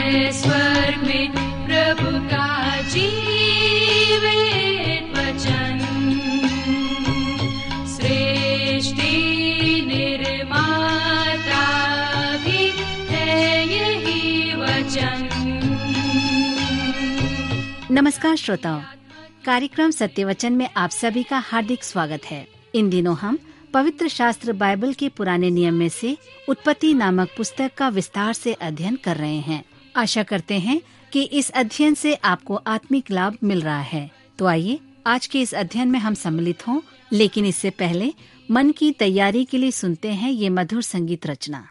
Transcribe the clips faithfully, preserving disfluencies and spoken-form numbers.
है स्वर्ग में प्रभु का जीवित वचन। सृष्टि निर्माता भी है यही वचन। नमस्कार श्रोताओं, कार्यक्रम सत्यवचन में आप सभी का हार्दिक स्वागत है। इन दिनों हम पवित्र शास्त्र बाइबल के पुराने नियम में से उत्पत्ति नामक पुस्तक का विस्तार से अध्ययन कर रहे हैं। आशा करते हैं कि इस अध्ययन से आपको आत्मिक लाभ मिल रहा है। तो आइए आज के इस अध्ययन में हम सम्मिलित हों, लेकिन इससे पहले मन की तैयारी के लिए सुनते हैं ये मधुर संगीत रचना।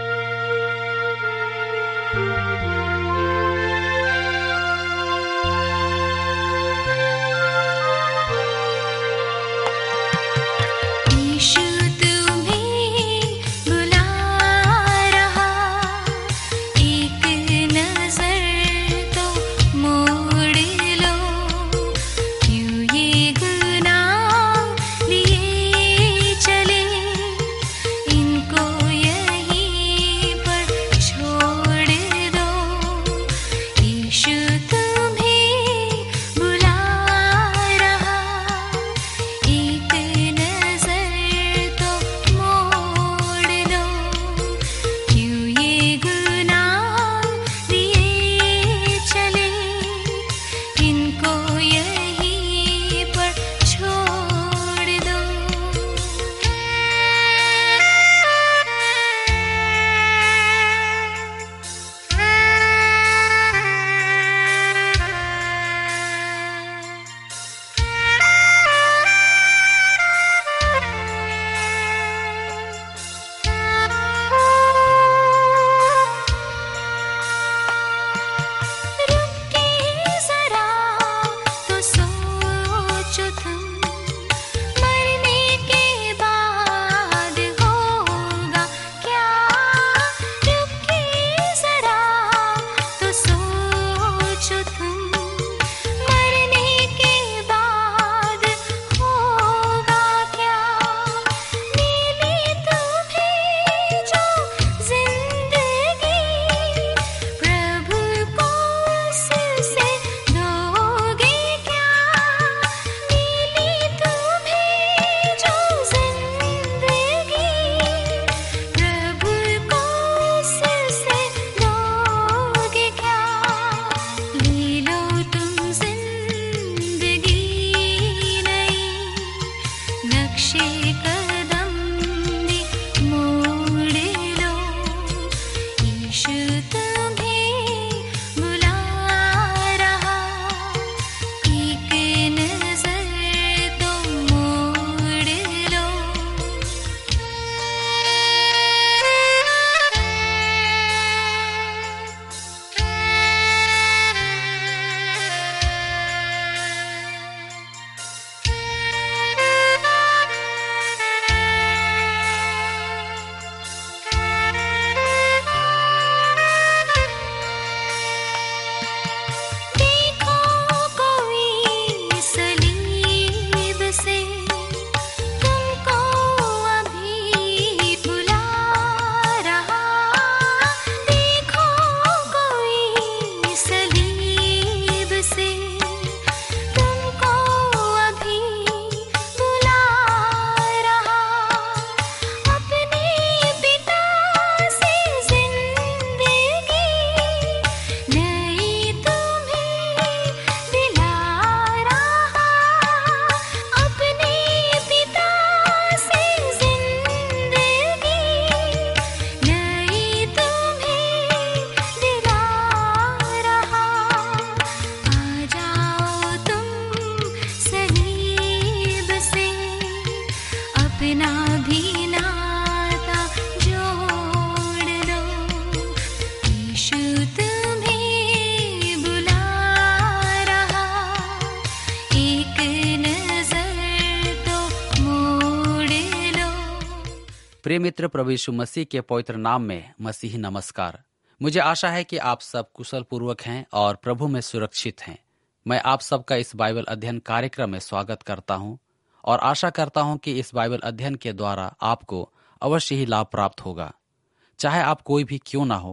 प्रिय मित्र, प्रभु यीशु मसीह के पवित्र नाम में मसीही नमस्कार। मुझे आशा है कि आप सब कुशल पूर्वक हैं और प्रभु में सुरक्षित हैं। मैं आप सबका इस बाइबल अध्ययन कार्यक्रम में स्वागत करता हूं और आशा करता हूं कि इस बाइबल अध्ययन के द्वारा आपको अवश्य ही लाभ प्राप्त होगा। चाहे आप कोई भी क्यों ना हो,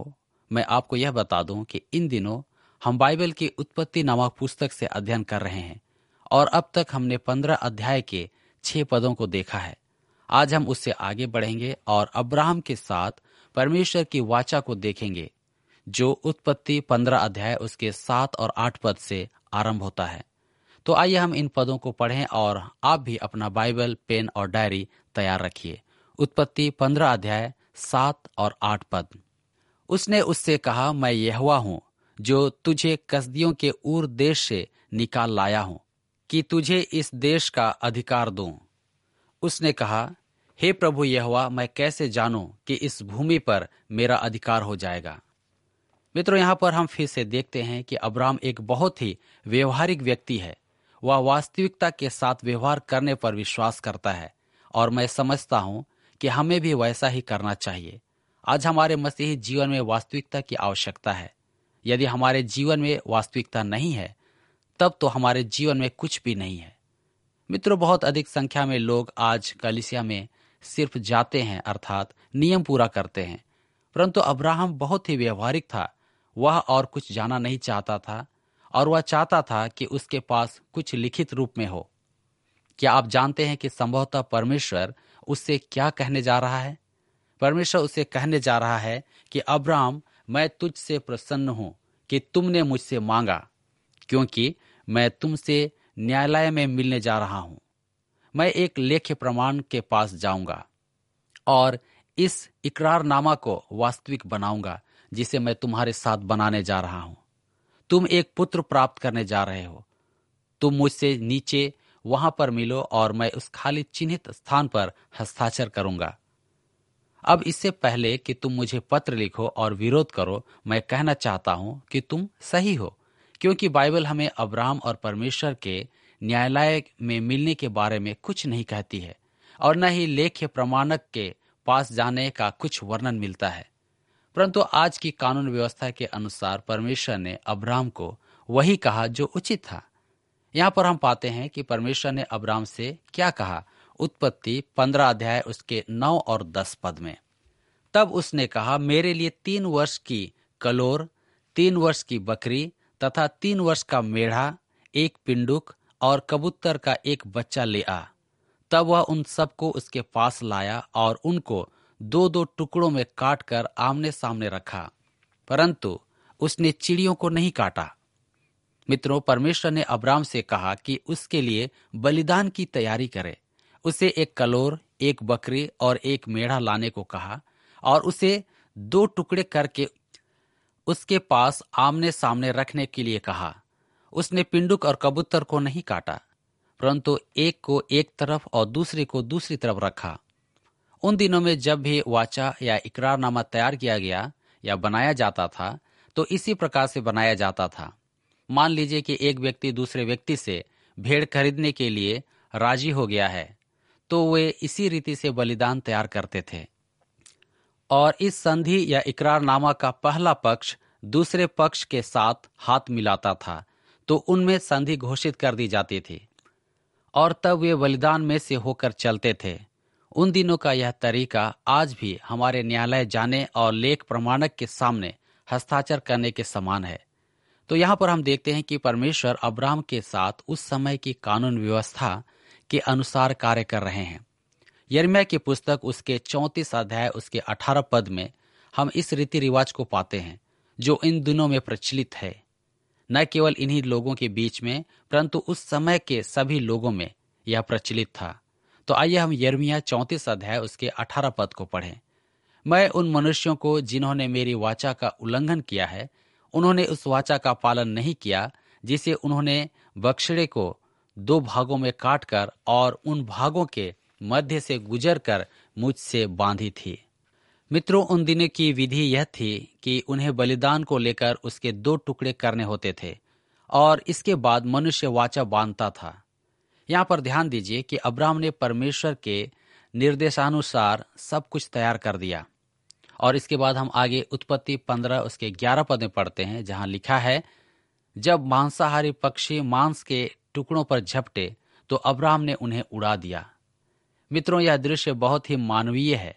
मैं आपको यह बता दूं कि इन दिनों हम बाइबल की उत्पत्ति नामक पुस्तक से अध्ययन कर रहे हैं और अब तक हमने पंद्रह अध्याय के छह पदों को देखा है। आज हम उससे आगे बढ़ेंगे और अब्राहम के साथ परमेश्वर की वाचा को देखेंगे, जो उत्पत्ति पंद्रह अध्याय उसके सात और आठ पद से आरंभ होता है। तो आइए हम इन पदों को पढ़ें और आप भी अपना बाइबल, पेन और डायरी तैयार रखिए। उत्पत्ति पंद्रह अध्याय सात और आठ पद। उसने उससे कहा, मैं यहोवा हूँ जो तुझे कसदियों के ऊर देश से निकाल लाया हूँ कि तुझे इस देश का अधिकार दूं। उसने कहा, हे प्रभु यहोवा, मैं कैसे जानूं कि इस भूमि पर मेरा अधिकार हो जाएगा। मित्रों, यहाँ पर हम फिर से देखते हैं कि अब्राहम एक बहुत ही व्यवहारिक व्यक्ति है। वह वास्तविकता के साथ व्यवहार करने पर विश्वास करता है और मैं समझता हूँ कि हमें भी वैसा ही करना चाहिए। आज हमारे मसीही जीवन में वास्तविकता की आवश्यकता है। यदि हमारे जीवन में वास्तविकता नहीं है, तब तो हमारे जीवन में कुछ भी नहीं है। मित्रों, बहुत अधिक संख्या में लोग आज कलीसिया में सिर्फ जाते हैं, अर्थात नियम पूरा करते हैं, परंतु अब्राहम बहुत ही व्यवहारिक था। वह और कुछ जाना नहीं चाहता था और वह चाहता था कि उसके पास कुछ लिखित रूप में हो। क्या आप जानते हैं कि संभवतः परमेश्वर उससे क्या कहने जा रहा है? परमेश्वर उससे कहने जा रहा है कि अब्राहम, मैं तुझसे प्रसन्न हूं कि तुमने मुझसे मांगा, क्योंकि मैं तुमसे न्यायालय में मिलने जा रहा हूं। मैं एक लेख्य प्रमाण के पास जाऊंगा और इस इकरारनामा को वास्तविक बनाऊंगा, जिसे मैं तुम्हारे साथ बनाने जा रहा हूं। तुम एक पुत्र प्राप्त करने जा रहे हो। तुम मुझसे नीचे वहां पर मिलो और मैं उस खाली चिन्हित स्थान पर हस्ताक्षर करूंगा। अब इससे पहले कि तुम मुझे पत्र लिखो और विरोध करो, मैं कहना चाहता हूं कि तुम सही हो, क्योंकि बाइबल हमें अब्राहम और परमेश्वर के न्यायालय में मिलने के बारे में कुछ नहीं कहती है और न ही लेख्य प्रमाणक के पास जाने का कुछ वर्णन मिलता है। परंतु आज की कानून व्यवस्था के अनुसार परमेश्वर ने अब्राहम को वही कहा जो उचित था। यहाँ पर हम पाते हैं कि परमेश्वर ने अब्राहम से क्या कहा। उत्पत्ति पंद्रह अध्याय उसके नौ और दस पद में, तब उसने कहा, मेरे लिए तीन वर्ष की कलोर, तीन वर्ष की बकरी तथा तीन वर्ष का मेढ़ा, एक पिंडुक और कबूतर का एक बच्चा ले आ। तब वह उन सबको उसके पास लाया और उनको दो दो टुकड़ों में काट कर आमने सामने रखा, परंतु उसने चिड़ियों को नहीं काटा। मित्रों, परमेश्वर ने अब्राहम से कहा कि उसके लिए बलिदान की तैयारी करे। उसे एक कलोर, एक बकरी और एक मेढ़ा लाने को कहा और उसे दो टुकड़े करके उसके पास आमने सामने रखने के लिए कहा। उसने पिंडुक और कबूतर को नहीं काटा, परंतु एक को एक तरफ और दूसरे को दूसरी तरफ रखा। उन दिनों में जब भी वाचा या इकरारनामा तैयार किया गया या बनाया जाता था, तो इसी प्रकार से बनाया जाता था। मान लीजिए कि एक व्यक्ति दूसरे व्यक्ति से भेड़ खरीदने के लिए राजी हो गया है, तो वे इसी रीति से बलिदान तैयार करते थे और इस संधि या इकरारनामा का पहला पक्ष दूसरे पक्ष के साथ हाथ मिलाता था, तो उनमें संधि घोषित कर दी जाती थी और तब वे बलिदान में से होकर चलते थे। उन दिनों का यह तरीका आज भी हमारे न्यायालय जाने और लेख प्रमाणक के सामने हस्ताक्षर करने के समान है। तो यहाँ पर हम देखते हैं कि परमेश्वर अब्राहम के साथ उस समय की कानून व्यवस्था के अनुसार कार्य कर रहे हैं। यिर्मयाह की पुस्तक उसके चौंतीस अध्याय उसके अठारह पद में हम इस रीति रिवाज को पाते हैं जो इन दिनों में प्रचलित है। न केवल इन्हीं लोगों के बीच में, परंतु उस समय के सभी लोगों में यह प्रचलित था। तो आइए हम यिर्मयाह चौंतीस अध्याय उसके अठारह पद को पढ़ें। मैं उन मनुष्यों को जिन्होंने मेरी वाचा का उल्लंघन किया है, उन्होंने उस वाचा का पालन नहीं किया जिसे उन्होंने बछड़े को दो भागों में काटकर और उन भागों के मध्य से गुजर कर मुझसे बांधी थी। मित्रों, उन दिनों की विधि यह थी कि उन्हें बलिदान को लेकर उसके दो टुकड़े करने होते थे और इसके बाद मनुष्य वाचा बांधता था। यहाँ पर ध्यान दीजिए कि अब्राहम ने परमेश्वर के निर्देशानुसार सब कुछ तैयार कर दिया और इसके बाद हम आगे उत्पत्ति पंद्रह उसके ग्यारह पद में पढ़ते हैं, जहाँ लिखा है, जब मांसाहारी पक्षी मांस के टुकड़ों पर झपटे तो अब्राहम ने उन्हें उड़ा दिया। मित्रों, यह दृश्य बहुत ही मानवीय है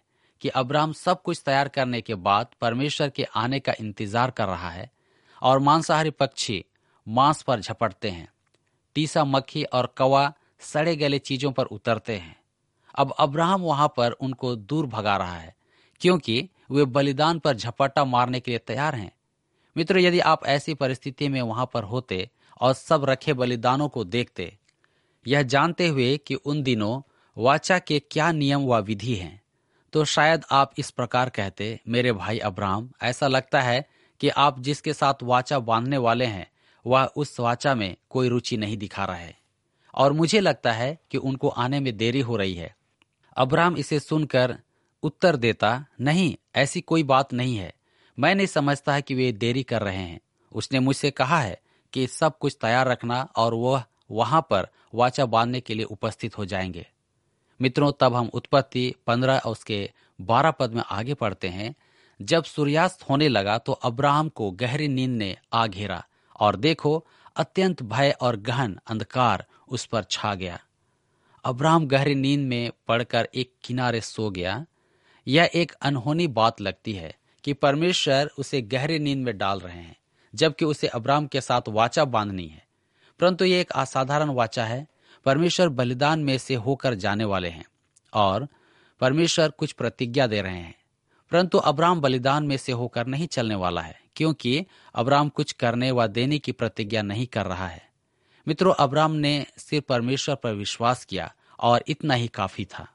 कि अब्राहम सब कुछ तैयार करने के बाद परमेश्वर के आने का इंतजार कर रहा है और मांसाहारी पक्षी मांस पर झपटते हैं, टीसा मक्खी और कौवा सड़े गले चीजों पर उतरते हैं। अब अब्राहम वहां पर उनको दूर भगा रहा है क्योंकि वे बलिदान पर झपट्टा मारने के लिए तैयार हैं। मित्रों, यदि आप ऐसी परिस्थिति में वहां पर होते और सब रखे बलिदानों को देखते, यह जानते हुए कि उन दिनों वाचा के क्या नियम व विधि हैं, तो शायद आप इस प्रकार कहते, मेरे भाई अब्राहम, ऐसा लगता है कि आप जिसके साथ वाचा बांधने वाले हैं वह उस वाचा में कोई रुचि नहीं दिखा रहा है और मुझे लगता है कि उनको आने में देरी हो रही है। अब्राहम इसे सुनकर उत्तर देता, नहीं, ऐसी कोई बात नहीं है। मैं नहीं समझता है कि वे देरी कर रहे हैं। उसने मुझसे कहा है कि सब कुछ तैयार रखना और वह वहां पर वाचा बांधने के लिए उपस्थित हो जाएंगे। मित्रों, तब हम उत्पत्ति पंद्रह और उसके बारह पद में आगे पढ़ते हैं। जब सूर्यास्त होने लगा तो अब्राहम को गहरी नींद ने आ घेरा और देखो, अत्यंत भय और गहन अंधकार उस पर छा गया। अब्राहम गहरी नींद में पड़कर एक किनारे सो गया। यह एक अनहोनी बात लगती है कि परमेश्वर उसे गहरी नींद में डाल रहे हैं जबकि उसे अब्राहम के साथ वाचा बांधनी है, परंतु यह एक असाधारण वाचा है। परमेश्वर बलिदान में से होकर जाने वाले हैं और परमेश्वर कुछ प्रतिज्ञा दे रहे हैं, परंतु अब्राहम बलिदान में से होकर नहीं चलने वाला है क्योंकि अब्राहम कुछ करने व देने की प्रतिज्ञा नहीं कर रहा है। मित्रों, अब्राहम ने सिर्फ परमेश्वर पर विश्वास किया और इतना ही काफी था।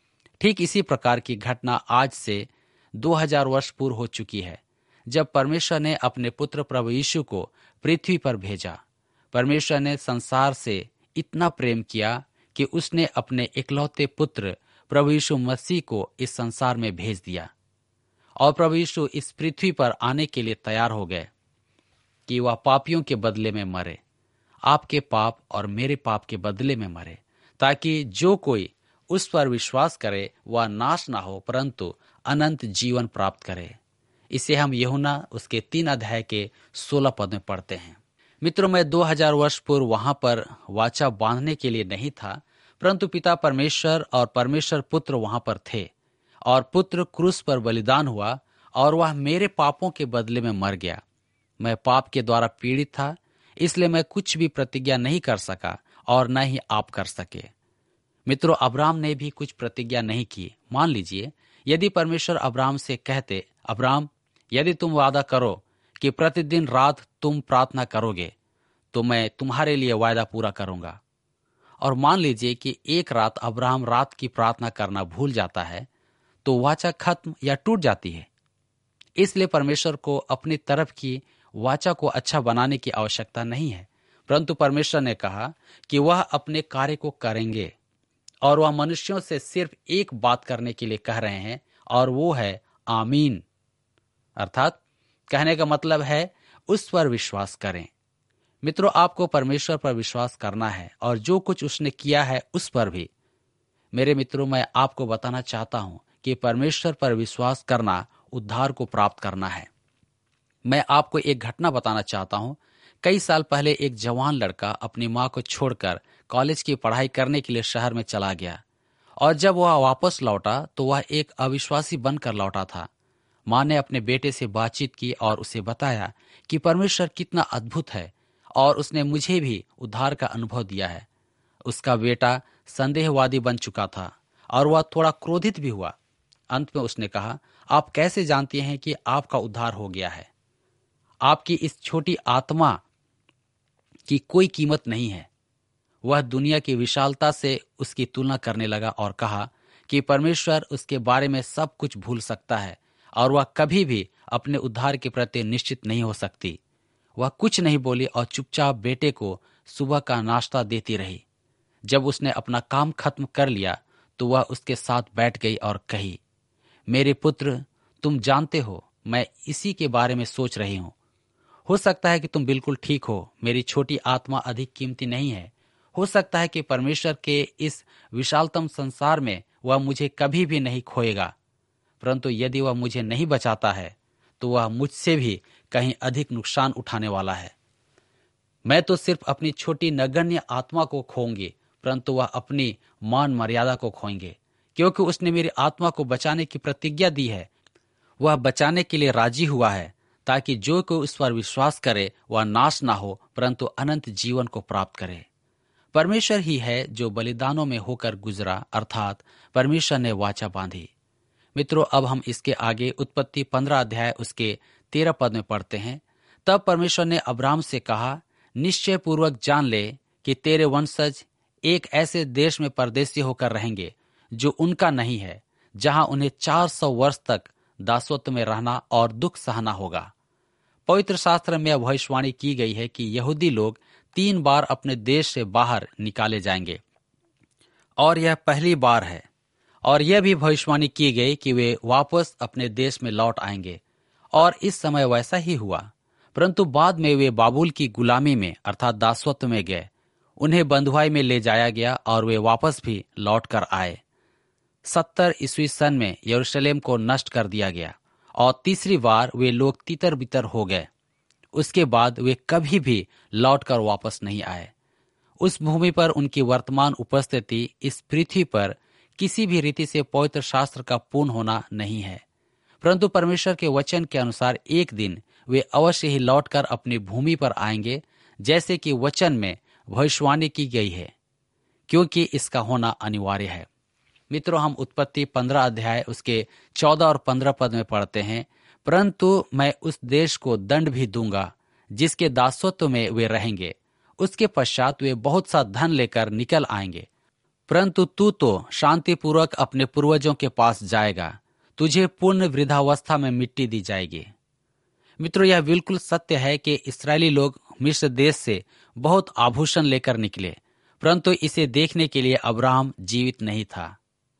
ठीक इसी प्रकार की घटना आज से दो हज़ार वर्ष पूर्व हो चुकी है, जब परमेश्वर ने अपने पुत्र प्रभु यीशु को पृथ्वी पर भेजा। परमेश्वर ने संसार से इतना प्रेम किया कि उसने अपने इकलौते पुत्र प्रभु यीशु मसीह को इस संसार में भेज दिया और प्रभु यीशु इस पृथ्वी पर आने के लिए तैयार हो गए कि वह पापियों के बदले में मरे, आपके पाप और मेरे पाप के बदले में मरे, ताकि जो कोई उस पर विश्वास करे वह नाश ना हो परंतु अनंत जीवन प्राप्त करे। इसे हम यूहन्ना उसके तीन अध्याय के सोलह पद में पढ़ते हैं। मित्रों, मैं दो हज़ार वर्ष पूर्व वहां पर वाचा बांधने के लिए नहीं था, परंतु पिता परमेश्वर और परमेश्वर पुत्र वहां पर थे और पुत्र क्रूस पर बलिदान हुआ और वह मेरे पापों के बदले में मर गया। मैं पाप के द्वारा पीड़ित था, इसलिए मैं कुछ भी प्रतिज्ञा नहीं कर सका और न ही आप कर सके। मित्रों, अब्राहम ने भी कुछ प्रतिज्ञा नहीं की। मान लीजिए यदि परमेश्वर अब्राहम से कहते, अब्राहम, यदि तुम वादा करो कि प्रतिदिन रात तुम प्रार्थना करोगे तो मैं तुम्हारे लिए वायदा पूरा करूंगा। और मान लीजिए कि एक रात अब्राहम रात की प्रार्थना करना भूल जाता है तो वाचा खत्म या टूट जाती है। इसलिए परमेश्वर को अपनी तरफ की वाचा को अच्छा बनाने की आवश्यकता नहीं है, परंतु परमेश्वर ने कहा कि वह अपने कार्य को करेंगे और वह मनुष्यों से सिर्फ एक बात करने के लिए कह रहे हैं और वो है आमीन। अर्थात कहने का मतलब है उस पर विश्वास करें। मित्रों, आपको परमेश्वर पर विश्वास करना है और जो कुछ उसने किया है उस पर भी। मेरे मित्रों, मैं आपको बताना चाहता हूं कि परमेश्वर पर विश्वास करना उद्धार को प्राप्त करना है। मैं आपको एक घटना बताना चाहता हूं। कई साल पहले एक जवान लड़का अपनी मां को छोड़कर कॉलेज की पढ़ाई करने के लिए शहर में चला गया और जब वह वापस लौटा तो वह एक अविश्वासी बनकर लौटा था। मां ने अपने बेटे से बातचीत की और उसे बताया कि परमेश्वर कितना अद्भुत है और उसने मुझे भी उद्धार का अनुभव दिया है। उसका बेटा संदेहवादी बन चुका था और वह थोड़ा क्रोधित भी हुआ। अंत में उसने कहा, आप कैसे जानती हैं कि आपका उद्धार हो गया है? आपकी इस छोटी आत्मा की कोई कीमत नहीं है। वह दुनिया की विशालता से उसकी तुलना करने लगा और कहा कि परमेश्वर उसके बारे में सब कुछ भूल सकता है और वह कभी भी अपने उद्धार के प्रति निश्चित नहीं हो सकती। वह कुछ नहीं बोली और चुपचाप बेटे को सुबह का नाश्ता देती रही। जब उसने अपना काम खत्म कर लिया तो वह उसके साथ बैठ गई और कही, मेरे पुत्र, तुम जानते हो मैं इसी के बारे में सोच रही हूं। हो सकता है कि तुम बिल्कुल ठीक हो, मेरी छोटी आत्मा अधिक कीमती नहीं है। हो सकता है कि परमेश्वर के इस विशालतम संसार में वह मुझे कभी भी नहीं खोएगा, परंतु यदि वह मुझे नहीं बचाता है तो वह मुझसे भी कहीं अधिक नुकसान उठाने वाला है। मैं तो सिर्फ अपनी छोटी नगण्य आत्मा को खोऊंगी, परंतु वह अपनी मान मर्यादा को खोएंगे, क्योंकि उसने मेरी आत्मा को बचाने की प्रतिज्ञा दी है। वह बचाने के लिए राजी हुआ है, ताकि जो कोई उस पर विश्वास करे वह नाश ना हो, परंतु अनंत जीवन को प्राप्त करे। परमेश्वर ही है जो बलिदानों में होकर गुजरा, अर्थात परमेश्वर ने वाचा बांधी। मित्रों, अब हम इसके आगे उत्पत्ति पंद्रह अध्याय उसके तेरह पद में पढ़ते हैं। तब परमेश्वर ने अब्राम से कहा, निश्चय पूर्वक जान ले कि तेरे वंशज एक ऐसे देश में परदेशी होकर रहेंगे जो उनका नहीं है, जहां उन्हें चार सौ वर्ष तक दासत्व में रहना और दुख सहना होगा। पवित्र शास्त्र में भविष्यवाणी की गई है कि यहूदी लोग तीन बार अपने देश से बाहर निकाले जाएंगे और यह पहली बार है। और यह भी भविष्यवाणी की गई कि वे वापस अपने देश में लौट आएंगे, और इस समय वैसा ही हुआ। परंतु बाद में वे बाबुल की गुलामी में अर्थात दासत्व में गए। उन्हें बंधुआई में ले जाया गया और वे वापस भी लौट कर आए। सत्तर ईस्वी सन में यरूशलेम को नष्ट कर दिया गया और तीसरी बार वे लोग तितर बितर हो गए। उसके बाद वे कभी भी लौटकर वापस नहीं आए। उस भूमि पर उनकी वर्तमान उपस्थिति इस पृथ्वी पर किसी भी रीति से पवित्र शास्त्र का पूर्ण होना नहीं है, परंतु परमेश्वर के वचन के अनुसार एक दिन वे अवश्य ही लौटकर अपनी भूमि पर आएंगे, जैसे कि वचन में भविष्यवाणी की गई है, क्योंकि इसका होना अनिवार्य है। मित्रों, हम उत्पत्ति पंद्रह अध्याय उसके चौदह और पंद्रह पद में पढ़ते हैं, परंतु मैं उस देश को दंड भी दूंगा जिसके दासत्व में वे रहेंगे। उसके पश्चात वे बहुत सा धन लेकर निकल आएंगे, परंतु तू तो शांतिपूर्वक अपने पूर्वजों के पास जाएगा। तुझे पूर्ण वृद्धावस्था में मिट्टी दी जाएगी। मित्रों, यह बिल्कुल सत्य है कि इस्राएली लोग मिस्र देश से बहुत आभूषण लेकर निकले, परंतु इसे देखने के लिए अब्राहम जीवित नहीं था।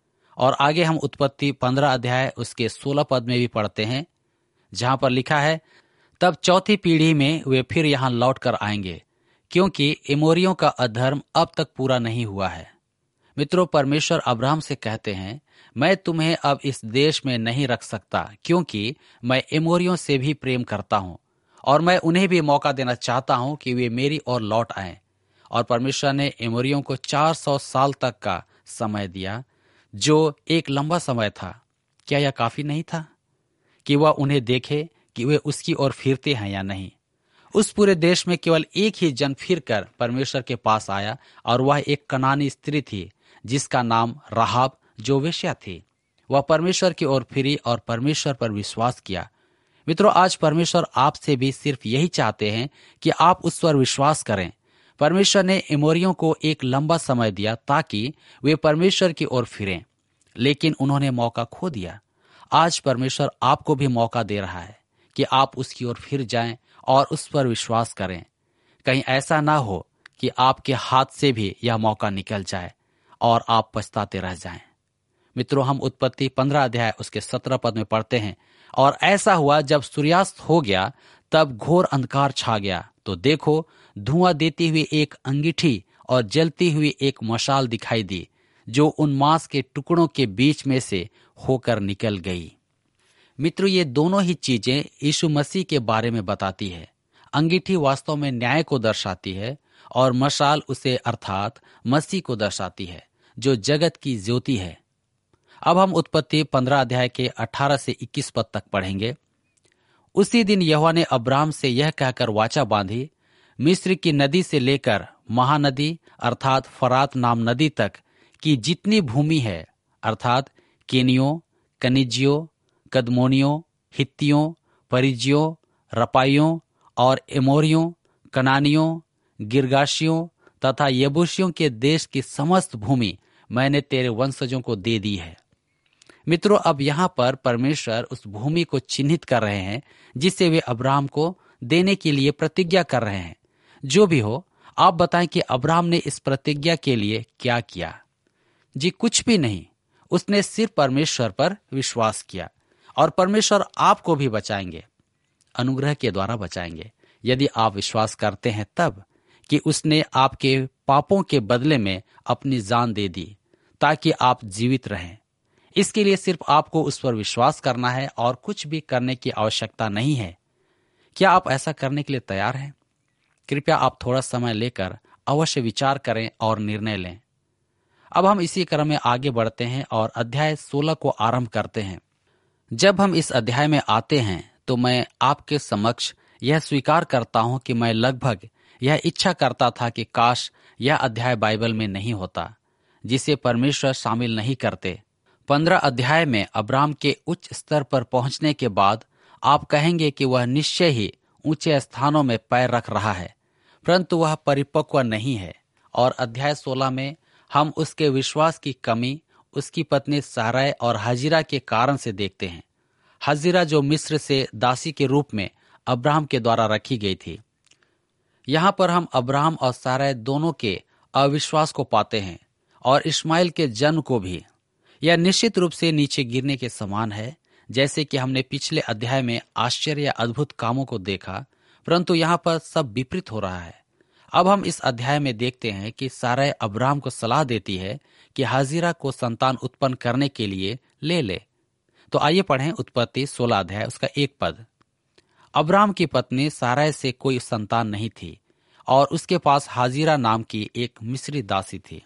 और आगे हम उत्पत्ति पंद्रह अध्याय उसके सोलह पद में भी पढ़ते हैं, जहां पर लिखा है, तब चौथी पीढ़ी में वे फिर यहां लौट कर आएंगे, क्योंकि एमोरियों का अधर्म अब तक पूरा नहीं हुआ है। मित्रों, परमेश्वर अब्राहम से कहते हैं, मैं तुम्हें अब इस देश में नहीं रख सकता, क्योंकि मैं एमोरियों से भी प्रेम करता हूं और मैं उन्हें भी मौका देना चाहता हूं कि वे मेरी ओर लौट आएं। और परमेश्वर ने एमोरियों को चार सौ साल तक का समय दिया, जो एक लंबा समय था। क्या यह काफी नहीं था कि वह उन्हें देखे कि वे उसकी ओर फिरते हैं या नहीं? उस पूरे देश में केवल एक ही जन फिरकर परमेश्वर के पास आया, और वह एक कनानी स्त्री थी जिसका नाम राहाब, जो वेश्या थी। वह परमेश्वर की ओर फिरी और परमेश्वर पर विश्वास किया। मित्रों, आज परमेश्वर आपसे भी सिर्फ यही चाहते हैं कि आप उस पर विश्वास करें। परमेश्वर ने एमोरियों को एक लंबा समय दिया ताकि वे परमेश्वर की ओर फिरें, लेकिन उन्होंने मौका खो दिया। आज परमेश्वर आपको भी मौका दे रहा है कि आप उसकी ओर फिर जाएं और उस पर विश्वास करें। कहीं ऐसा ना हो कि आपके हाथ से भी यह मौका निकल जाए और आप पछताते रह जाएं। मित्रों, हम उत्पत्ति पंद्रह अध्याय उसके सत्रह पद में पढ़ते हैं, और ऐसा हुआ जब सूर्यास्त हो गया तब घोर अंधकार छा गया, तो देखो धुआं देती हुई एक अंगीठी और जलती हुई एक मशाल दिखाई दी, जो उन मांस के टुकड़ों के बीच में से होकर निकल गई। मित्रों, ये दोनों ही चीजें यीशु मसीह के बारे में बताती है। अंगीठी वास्तव में न्याय को दर्शाती है और मशाल उसे अर्थात मसीह को दर्शाती है, जो जगत की ज्योति है। अब हम उत्पत्ति पंद्रह अध्याय के अठारह से इक्कीस पद तक पढ़ेंगे। उसी दिन यहोवा ने अब्राम से यह कहकर वाचा बांधी, मिस्र की नदी से लेकर महानदी अर्थात फरात नाम नदी तक की जितनी भूमि है, अर्थात केनियों, कनिजियों, कदमोनियों, हित्तियों, परिजियों, रपाइयों और एमोरियों, कनानियों, गिरगाशियों तथा यबूसियों के देश की समस्त भूमि मैंने तेरे वंशजों को दे दी है। मित्रों, अब यहाँ पर परमेश्वर उस भूमि को चिन्हित कर रहे हैं जिसे वे अब्राहम को देने के लिए प्रतिज्ञा कर रहे हैं। जो भी हो, आप बताएं कि अब्राहम ने इस प्रतिज्ञा के लिए क्या किया? जी कुछ भी नहीं। उसने सिर्फ परमेश्वर पर विश्वास किया, और परमेश्वर आपको भी बचाएंगे, अनुग्रह के द्वारा बचाएंगे, यदि आप विश्वास करते हैं तब कि उसने आपके पापों के बदले में अपनी जान दे दी ताकि आप जीवित रहें। इसके लिए सिर्फ आपको उस पर विश्वास करना है और कुछ भी करने की आवश्यकता नहीं है। क्या आप ऐसा करने के लिए तैयार हैं? कृपया आप थोड़ा समय लेकर अवश्य विचार करें और निर्णय लें। अब हम इसी क्रम में आगे बढ़ते हैं और अध्याय सोलह को आरंभ करते हैं। जब हम इस अध्याय में आते हैं तो मैं आपके समक्ष यह स्वीकार करता हूं कि मैं लगभग यह इच्छा करता था कि काश यह अध्याय बाइबल में नहीं होता, जिसे परमेश्वर शामिल नहीं करते। पंद्रह अध्याय में अब्राहम के उच्च स्तर पर पहुंचने के बाद आप कहेंगे कि वह निश्चय ही ऊंचे स्थानों में पैर रख रहा है, परंतु वह परिपक्व नहीं है। और अध्याय सोलह में हम उसके विश्वास की कमी उसकी पत्नी साराय और हाजिरा के कारण से देखते हैं। हाजिरा जो मिस्र से दासी के रूप में अब्राहम के द्वारा रखी गई थी। यहाँ पर हम अब्राहम और साराय दोनों के अविश्वास को पाते हैं और इस्माइल के जन्म को भी। यह निश्चित रूप से नीचे गिरने के समान है, जैसे कि हमने पिछले अध्याय में आश्चर्य या अद्भुत कामों को देखा, परंतु यहाँ पर सब विपरीत हो रहा है। अब हम इस अध्याय में देखते हैं कि साराय अब्राहम को सलाह देती है कि हाजिरा को संतान उत्पन्न करने के लिए ले ले। तो आइए पढ़ें उत्पत्ति सोलह अध्याय उसका एक पद। अब्राहम की पत्नी साराय से कोई संतान नहीं थी और उसके पास हाजिरा नाम की एक मिस्री दासी थी।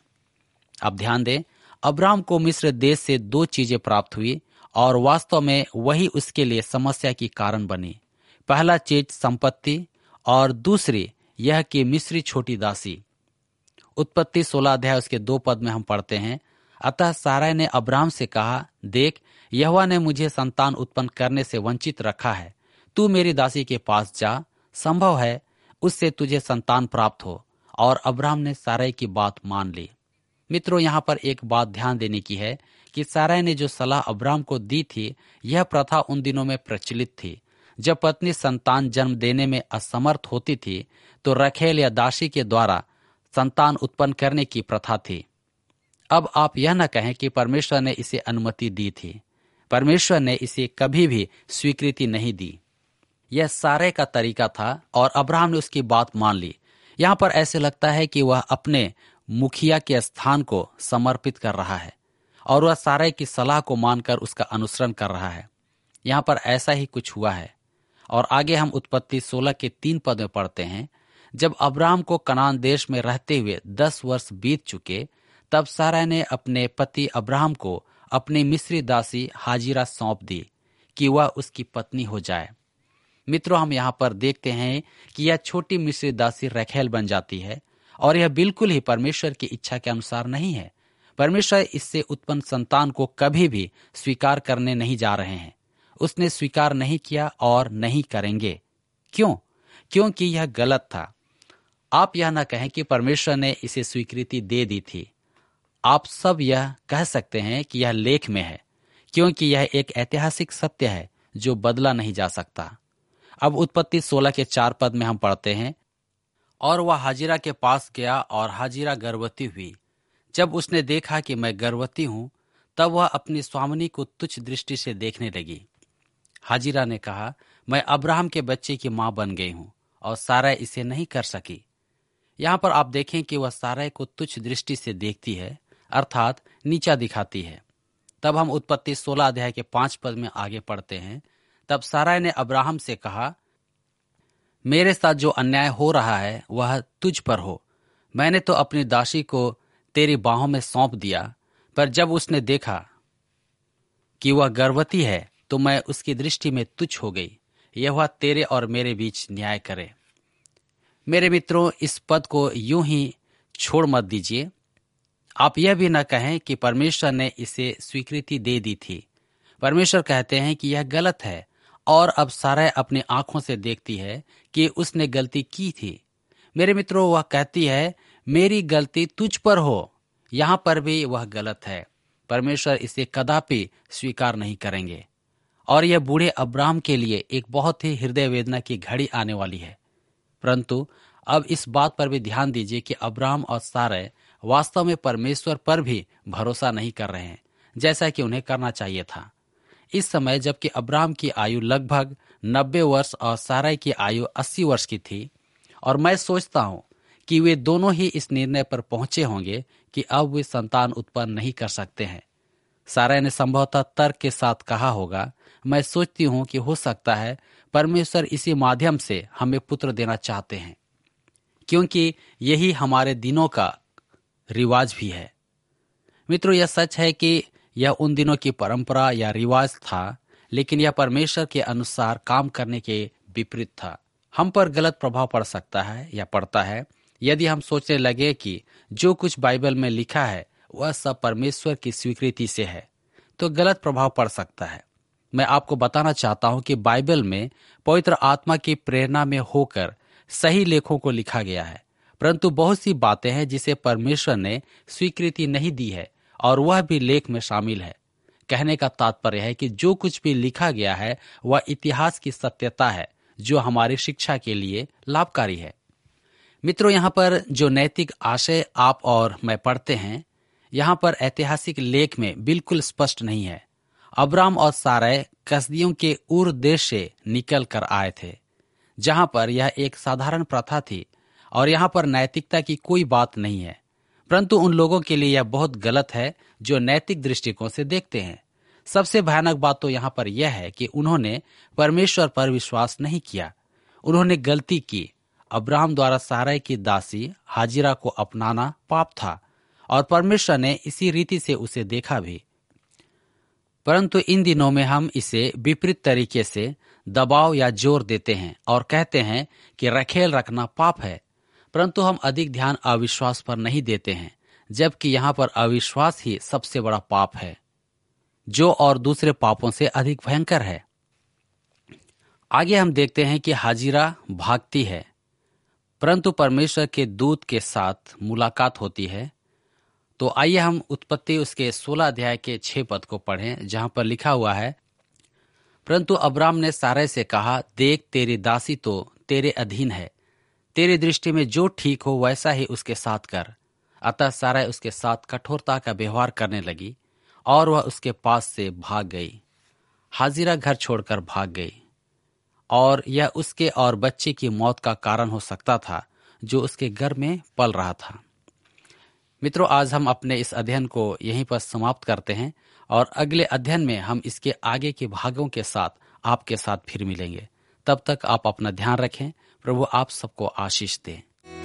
अब ध्यान दें, अब्राहम को मिस्र देश से दो चीजें प्राप्त हुई और वास्तव में वही उसके लिए समस्या की कारण बनी। पहला चीज संपत्ति और दूसरी यह कि मिस्री छोटी दासी। उत्पत्ति सोलह अध्याय उसके दो पद में हम पढ़ते हैं, अतः साराय ने अब्राहम से कहा, देख, यहोवा ने मुझे संतान उत्पन्न करने से वंचित रखा है। तू मेरी दासी के पास जा, संभव है उससे तुझे संतान प्राप्त हो। और अब्राहम ने साराय की बात मान ली। मित्रों, यहाँ पर एक बात ध्यान देने की है कि साराय ने जो सलाह अब्राहम को दी थी, यह प्रथा उन दिनों में प्रचलित थी। जब पत्नी संतान जन्म देने में असमर्थ होती थी तो रखेल या दासी के द्वारा संतान उत्पन्न करने की प्रथा थी। अब आप यह न कहें कि परमेश्वर ने इसे अनुमति दी थी। परमेश्वर ने इसे कभी भी स्वीकृति नहीं दी। यह सारे का तरीका था और अब्राहम ने उसकी बात मान ली। यहाँ पर ऐसे लगता है कि वह अपने मुखिया के स्थान को समर्पित कर रहा है और वह सारे की सलाह को मानकर उसका अनुसरण कर रहा है। यहाँ पर ऐसा ही कुछ हुआ है। और आगे हम उत्पत्ति सोलह के तीन पद में पढ़ते हैं, जब अब्राहम को कनान देश में रहते हुए दस वर्ष बीत चुके, तब सारा ने अपने पति अब्राहम को अपनी मिस्री दासी हाजिरा सौंप दी कि वह उसकी पत्नी हो जाए। मित्रों, हम यहाँ पर देखते हैं कि यह छोटी मिस्री दासी रखेल बन जाती है और यह बिल्कुल ही परमेश्वर की इच्छा के अनुसार नहीं है। परमेश्वर इससे उत्पन्न संतान को कभी भी स्वीकार करने नहीं जा रहे हैं। उसने स्वीकार नहीं किया और नहीं करेंगे। क्यों? क्योंकि यह गलत था। आप यह न कहें कि परमेश्वर ने इसे स्वीकृति दे दी थी। आप सब यह कह सकते हैं कि यह लेख में है, क्योंकि यह एक ऐतिहासिक सत्य है जो बदला नहीं जा सकता। अब उत्पत्ति सोलह के चार पद में हम पढ़ते हैं, और वह हाजिरा के पास गया और हाजिरा गर्भवती हुई। जब उसने देखा कि मैं गर्भवती हूं, तब वह अपनी स्वामिनी को तुच्छ दृष्टि से देखने लगी। हाजिरा ने कहा, मैं अब्राहम के बच्चे की मां बन गई हूं और सारै इसे नहीं कर सकी। यहाँ पर आप देखें कि वह सारै को तुच्छ दृष्टि से देखती है, अर्थात नीचा दिखाती है। तब हम उत्पत्ति सोलह अध्याय के पांच पद में आगे पढ़ते हैं, तब सारै ने अब्राहम से कहा, मेरे साथ जो अन्याय हो रहा है वह तुझ पर हो। मैंने तो अपनी दासी को तेरी बाहों में सौंप दिया, पर जब उसने देखा कि वह गर्भवती है तो मैं उसकी दृष्टि में तुच्छ हो गई। यहोवा तेरे और मेरे बीच न्याय करे। मेरे मित्रों, इस पद को यूं ही छोड़ मत दीजिए। आप यह भी न कहें कि परमेश्वर ने इसे स्वीकृति दे दी थी। परमेश्वर कहते हैं कि यह गलत है और अब सारै अपनी आंखों से देखती है कि उसने गलती की थी। मेरे मित्रों, वह कहती है मेरी गलती तुझ पर हो। यहां पर भी वह गलत है। परमेश्वर इसे कदापि स्वीकार नहीं करेंगे और यह बूढ़े अब्राहम के लिए एक बहुत ही हृदय वेदना की घड़ी आने वाली है। परंतु अब इस बात पर भी ध्यान दीजिए कि अब्राहम और सारै वास्तव में परमेश्वर पर भी भरोसा नहीं कर रहे हैं, जैसा कि उन्हें करना चाहिए था। इस समय जबकि अब्राहम की आयु लगभग नब्बे वर्ष और सारै की आयु अस्सी वर्ष की थी, और मैं सोचता हूं कि वे दोनों ही इस निर्णय पर पहुंचे होंगे कि अब वे संतान उत्पन्न नहीं कर सकते हैं। सारै ने संभवतः तर्क के साथ कहा होगा, मैं सोचती हूं कि हो सकता है परमेश्वर इसी माध्यम से हमें पुत्र देना चाहते हैं, क्योंकि यही हमारे दिनों का रिवाज भी है। मित्रों, यह सच है कि यह उन दिनों की परंपरा या रिवाज था, लेकिन यह परमेश्वर के अनुसार काम करने के विपरीत था। हम पर गलत प्रभाव पड़ सकता है या पड़ता है यदि हम सोचने लगे कि जो कुछ बाइबल में लिखा है वह सब परमेश्वर की स्वीकृति से है, तो गलत प्रभाव पड़ सकता है। मैं आपको बताना चाहता हूं कि बाइबल में पवित्र आत्मा की प्रेरणा में होकर सही लेखों को लिखा गया है, परंतु बहुत सी बातें हैं जिसे परमेश्वर ने स्वीकृति नहीं दी है और वह भी लेख में शामिल है। कहने का तात्पर्य है कि जो कुछ भी लिखा गया है वह इतिहास की सत्यता है जो हमारी शिक्षा के लिए लाभकारी है। मित्रों, यहाँ पर जो नैतिक आशय आप और मैं पढ़ते हैं, यहाँ पर ऐतिहासिक लेख में बिल्कुल स्पष्ट नहीं है। अब्राम और सारै कसदियों के उर देश से निकल कर आए थे, जहाँ पर यह एक साधारण प्रथा थी और यहाँ पर नैतिकता की कोई बात नहीं है, परंतु उन लोगों के लिए यह बहुत गलत है जो नैतिक दृष्टिकोण से देखते हैं। सबसे भयानक बात तो यहाँ पर यह है कि उन्होंने परमेश्वर पर विश्वास नहीं किया। उन्होंने गलती की। अब्राहम द्वारा सारै की दासी हाजिरा को अपनाना पाप था और परमेश्वर ने इसी रीति से उसे देखा भी। परंतु इन दिनों में हम इसे विपरीत तरीके से दबाव या जोर देते हैं और कहते हैं कि रखेल रखना पाप है, परंतु हम अधिक ध्यान अविश्वास पर नहीं देते हैं, जबकि यहाँ पर अविश्वास ही सबसे बड़ा पाप है, जो और दूसरे पापों से अधिक भयंकर है। आगे हम देखते हैं कि हाजिरा भागती है, परंतु परमेश्वर के दूत के साथ मुलाकात होती है। तो आइए हम उत्पत्ति उसके सोलह अध्याय के छह पद को पढ़ें, जहां पर लिखा हुआ है, परंतु अब्राम ने सारै से कहा, देख तेरी दासी तो तेरे अधीन है, तेरी दृष्टि में जो ठीक हो वैसा ही उसके साथ कर। अतः सारै उसके साथ कठोरता का व्यवहार करने लगी और वह उसके पास से भाग गई। हाजिरा घर छोड़कर भाग गई और यह उसके और बच्चे की मौत का कारण हो सकता था जो उसके घर में पल रहा था। मित्रों, आज हम अपने इस अध्ययन को यहीं पर समाप्त करते हैं और अगले अध्ययन में हम इसके आगे के भागों के साथ आपके साथ फिर मिलेंगे। तब तक आप अपना ध्यान रखें। प्रभु आप सबको आशीष दे।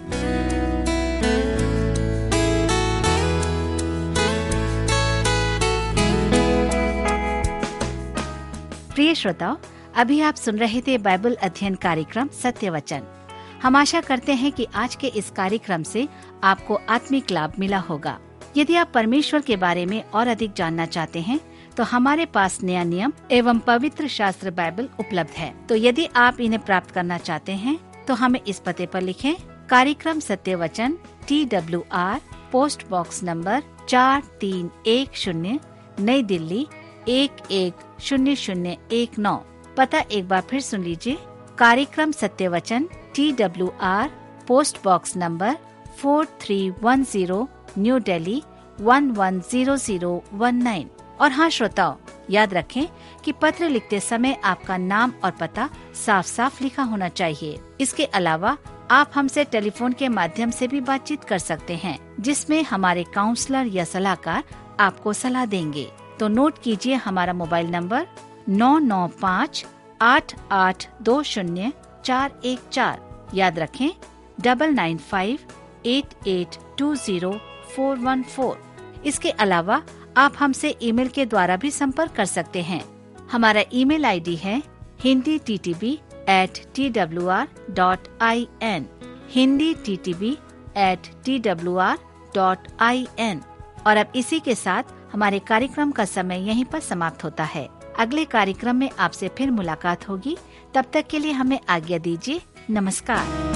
प्रिय श्रोताओ, अभी आप सुन रहे थे बाइबल अध्ययन कार्यक्रम सत्य वचन। हम आशा करते हैं कि आज के इस कार्यक्रम से आपको आत्मिक लाभ मिला होगा। यदि आप परमेश्वर के बारे में और अधिक जानना चाहते हैं तो हमारे पास नया नियम एवं पवित्र शास्त्र बाइबल उपलब्ध है। तो यदि आप इन्हें प्राप्त करना चाहते हैं तो हमें इस पते पर लिखें। कार्यक्रम सत्य वचन, T W R, post box number चार तीन एक शून्य, नई दिल्ली एक एक शून्य शून्य एक नौ। पता एक बार फिर सुन लीजिए। कार्यक्रम सत्य वचन, T W R, post box number four three one zero, New Delhi one one zero zero one nine. और हाँ श्रोताओ, याद रखें कि पत्र लिखते समय आपका नाम और पता साफ साफ लिखा होना चाहिए। इसके अलावा आप हमसे टेलीफोन के माध्यम से भी बातचीत कर सकते हैं, जिसमें हमारे काउंसलर या सलाहकार आपको सलाह देंगे। तो नोट कीजिए हमारा मोबाइल नंबर नौ नौ पाँच आठ आठ दो शून्य चार एक चार। याद रखें double nine five eight eight two zero four one four. इसके अलावा आप हमसे ईमेल के द्वारा भी संपर्क कर सकते हैं। हमारा ईमेल आईडी है Hindi T T B at T W R dot I N, Hindi T T B at T W R dot I N. और अब इसी के साथ हमारे कार्यक्रम का समय यहीं पर समाप्त होता है। अगले कार्यक्रम में आपसे फिर मुलाकात होगी। तब तक के लिए हमें आज्ञा दीजिए। नमस्कार।